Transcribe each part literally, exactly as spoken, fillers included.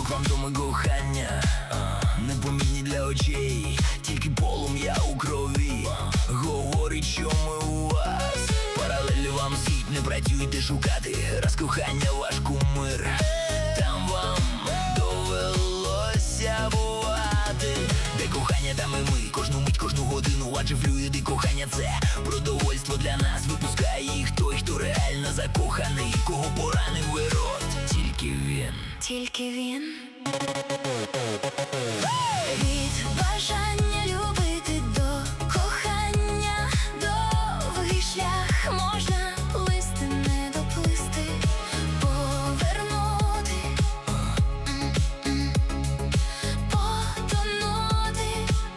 квантуми кохання, непомітні для очей, тільки полум'я у крові говорить, що ми у вас. Паралелі вам світ, не працюйте шукати, раз кохання ваш кумир, там вам довелося бувати. Де кохання, там і ми, кожну мить, кожну годину, адже флюїди кохання це продовольство для нас. Випускає їх той, хто реально закоханий, кого поранив ерот. Тільки він, тільки він. Від бажання любити до кохання довгий шлях, можна плисти, не доплисти, повернути, потонути.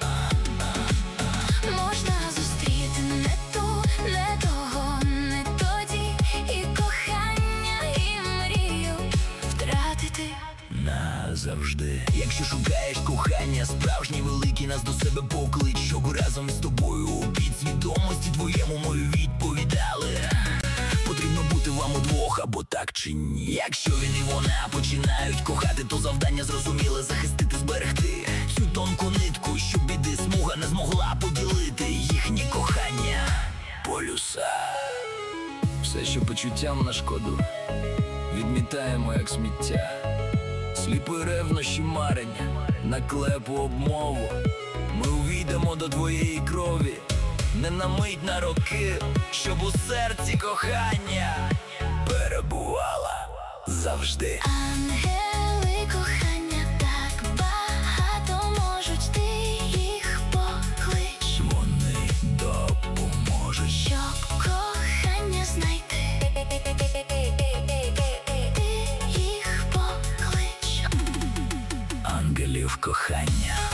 Можна зустріти не ту, не того, не тоді, і кохання, і мрію втратити назавжди. Якщо шукаєш кохання справжнє, велике, нас до себе поклич, щоб разом з тобою у підсвідомості твоєму мою відповідали. Потрібно бути вам удвох, або так чи ні. Якщо він і вона починають кохати, то завдання зрозуміле — захистити, зберегти цю тонку нитку, щоб біди смуга не змогла поділити їхнє кохання. Полюса. Все, що почуттям на шкоду, відмітаємо як сміття. Сліпі ревнощі, марення, наклепу, обмову. Ми увійдемо до твоєї крові, не на мить, на роки, щоб у серці кохання перебувала завжди. Ангели кохання так багато можуть, ти їх поклич, вони допоможуть, щоб кохання знайти. Ти їх поклич. ангелів кохання.